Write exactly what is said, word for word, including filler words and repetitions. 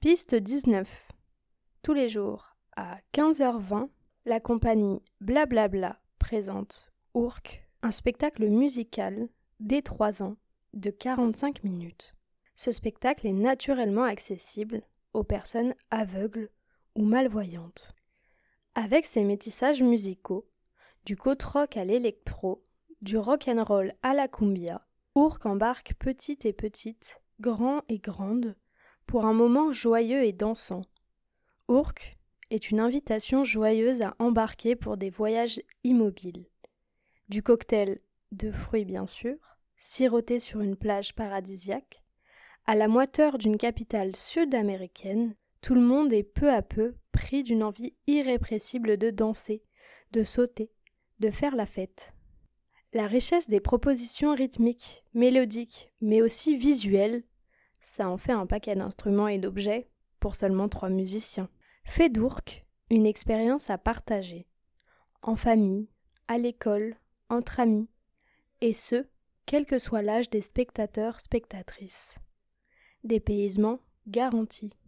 Piste dix-neuf. Tous les jours, à quinze heures vingt, la compagnie Blablabla présente Ourk, un spectacle musical dès trois ans de quarante-cinq minutes. Ce spectacle est naturellement accessible aux personnes aveugles ou malvoyantes. Avec ses métissages musicaux, du krautrock à l'électro, du rock'n'roll à la cumbia, Ourk embarque petite et petite, grand et grande, pour un moment joyeux et dansant. Ourk est une invitation joyeuse à embarquer pour des voyages immobiles. Du cocktail de fruits bien sûr, siroté sur une plage paradisiaque, à la moiteur d'une capitale sud-américaine, tout le monde est peu à peu pris d'une envie irrépressible de danser, de sauter, de faire la fête. La richesse des propositions rythmiques, mélodiques, mais aussi visuelles, ça en fait un paquet d'instruments et d'objets pour seulement trois musiciens, fait d'Ourk une expérience à partager, en famille, à l'école, entre amis, et ce, quel que soit l'âge des spectateurs-spectatrices. Dépaysement garanti.